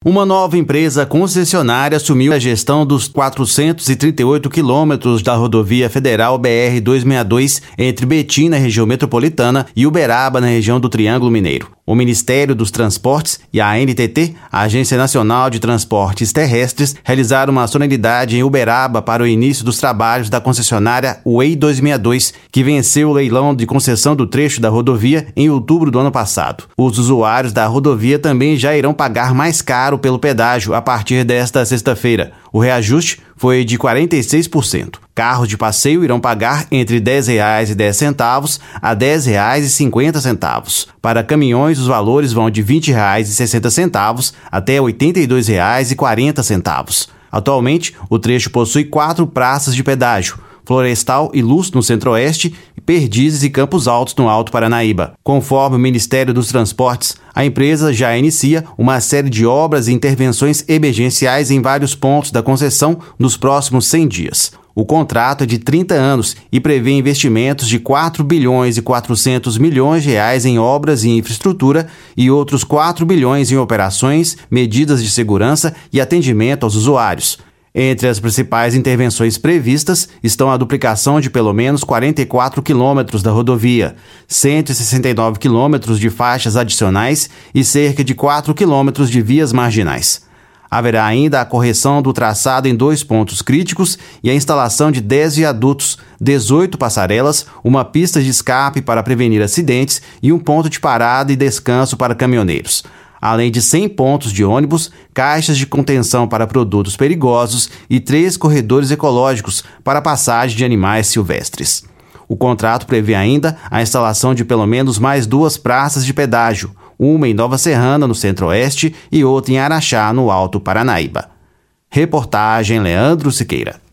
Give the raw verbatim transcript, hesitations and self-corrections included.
Uma nova empresa concessionária assumiu a gestão dos quatrocentos e trinta e oito quilômetros da rodovia federal B R duzentos e sessenta e dois entre Betim, na região metropolitana, e Uberaba, na região do Triângulo Mineiro. O Ministério dos Transportes e a A N T T, a Agência Nacional de Transportes Terrestres, realizaram uma solenidade em Uberaba para o início dos trabalhos da concessionária U E I duzentos e sessenta e dois, que venceu o leilão de concessão do trecho da rodovia em outubro do ano passado. Os usuários da rodovia também já irão pagar mais caro pelo pedágio a partir desta sexta-feira. O reajuste foi de quarenta e seis por cento. Carros de passeio irão pagar entre dez reais e dez centavos a dez reais e cinquenta centavos. Para caminhões, os valores vão de vinte reais e sessenta centavos até oitenta e dois reais e quarenta centavos. Atualmente, o trecho possui quatro praças de pedágio: Florestal e Luz, no Centro-Oeste, e Perdizes e Campos Altos, no Alto Paranaíba. Conforme o Ministério dos Transportes, a empresa já inicia uma série de obras e intervenções emergenciais em vários pontos da concessão nos próximos cem dias. O contrato é de trinta anos e prevê investimentos de quatro bilhões e quatrocentos milhões de reais em obras e infraestrutura e outros quatro bilhões em operações, medidas de segurança e atendimento aos usuários. Entre as principais intervenções previstas estão a duplicação de pelo menos quarenta e quatro quilômetros da rodovia, cento e sessenta e nove quilômetros de faixas adicionais e cerca de quatro quilômetros de vias marginais. Haverá ainda a correção do traçado em dois pontos críticos e a instalação de dez viadutos, dezoito passarelas, uma pista de escape para prevenir acidentes e um ponto de parada e descanso para caminhoneiros. Além de cem pontos de ônibus, caixas de contenção para produtos perigosos e três corredores ecológicos para passagem de animais silvestres. O contrato prevê ainda a instalação de pelo menos mais duas praças de pedágio, uma em Nova Serrana, no Centro-Oeste, e outra em Araxá, no Alto Paranaíba. Reportagem Leandro Siqueira.